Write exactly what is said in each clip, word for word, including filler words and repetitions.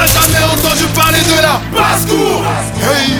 n'a jamais entendu parler de la basse-cour. Hey.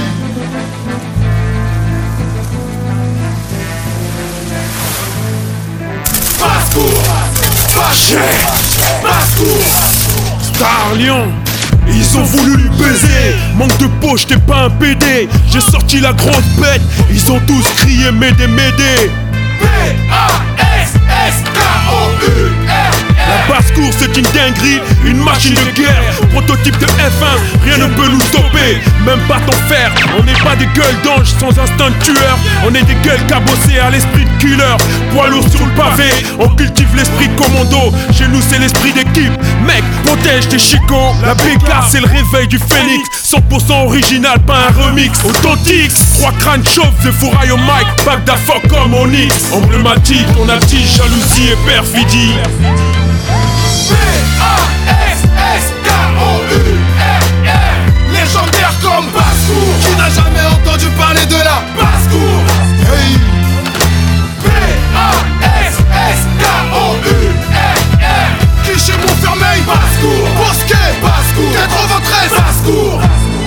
Basse-cour, fâché, basse-cour. Star Lion, ils ont voulu lui baiser. Manque de peau, j'étais pas un P D. J'ai sorti la grosse bête, ils ont tous crié Médé, Médé. P A S S K O U R. La basse-cour c'est une dinguerie, une machine de guerre. Prototype de F un, rien ne peut nous stopper. Même pas ton fer, on n'est pas des gueules d'ange sans instinct de tueur. On est des gueules cabossées à l'esprit de killer. Poids lourd sur le pavé, on cultive l'esprit de commando. Chez nous c'est l'esprit d'équipe, mec, protège tes chicots. La B K c'est le réveil du phénix, cent pour cent original, pas un remix. Authentique, trois crânes chauves, c'est fourrailles au mic. Bagdad fuck comme Onyx, emblématique, on a dit jalousie et perfidie. P A S S K O U R R. Légendaire comme basse-cour. Qui n'a jamais entendu parler de la basse-cour? Hey. P A S S K O U R R. Cliché Montfermeil, basse-cour. Bosquet, basse-cour. quatre-vingt-treize, basse-cour.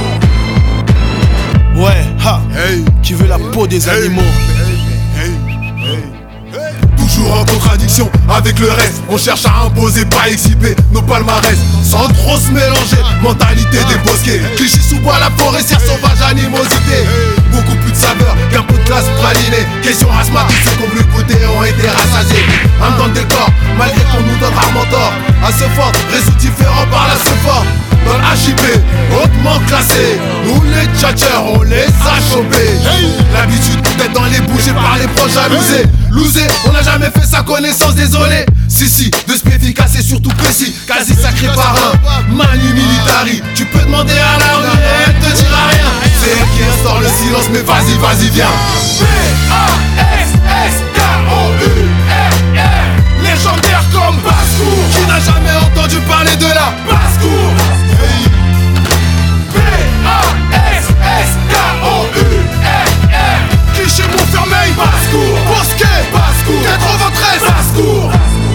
Ouais, ha, Hey. qui veut la peau des Hey. animaux. Hey. Hey. Toujours en contradiction avec le reste. On cherche à imposer, pas exhiber nos palmarès. Sans trop se mélanger, mentalité débosquée. Cliché sous bois, la forestière sauvage, animosité. Beaucoup plus de saveur qu'un peu de classe pralinée. Question asthmatique, ceux qui ont voulu goûter ont été rassasiés. Âme dans le décor, malgré qu'on nous donne rarement tort. Assez fort, réseau différent par là ce fort. Dans l'H I P, hautement classé. Nous les tchatcheurs, on les a chopés. L'habitude d'être dans les bouches et par les proches jalousés. Lousé, on n'a jamais fait sa connaissance, désolé. Si si, de ce efficace et surtout précis. Quasi sacré par un Manu Militari. Tu peux demander à la rue et elle te dira rien. C'est elle qui instaure le silence, mais vas-y, vas-y, viens. P A S S K O U R R. Légendaire comme basse-cour. Qui n'a jamais entendu parler de la basse-cour? Hey. P A S S K O U R R. Cliché Montfermeil, basse-cour. Bosquet, basse-cour. quatre-vingt-treize, basse-cour.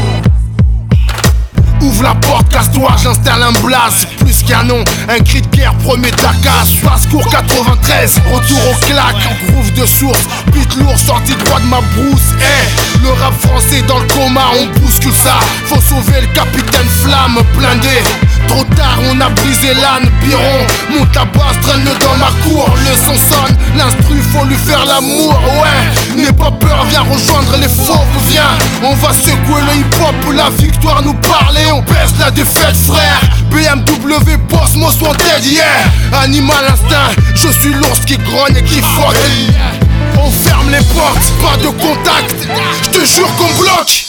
Ouvre la porte, casse-toi, j'installe un blaze. Plus qu'un nom, un cri de guerre, premier de la casse. Basse-cour quatre-vingt-treize, retour au claque. Groove de source, beat lourd, sorti droit de ma brousse. Eh, le rap français dans le coma, on bouscule ça. Faut sauver le capitaine Flamme, blindé. Trop tard, on a brisé l'âne, Biron. Monte la basse, traîne-le dans ma cour. Le son sonne, l'instru, faut lui faire l'amour. Ouais, n'aie pas peur, viens rejoindre les fauves, viens. On va secouer le hip-hop, la victoire nous parle et on baisse la défaite, frère. B M W, boss, most wanted, yeah. Animal instinct, je suis l'ours qui grogne et qui frotte. On ferme les portes, pas de contact, je te jure qu'on bloque.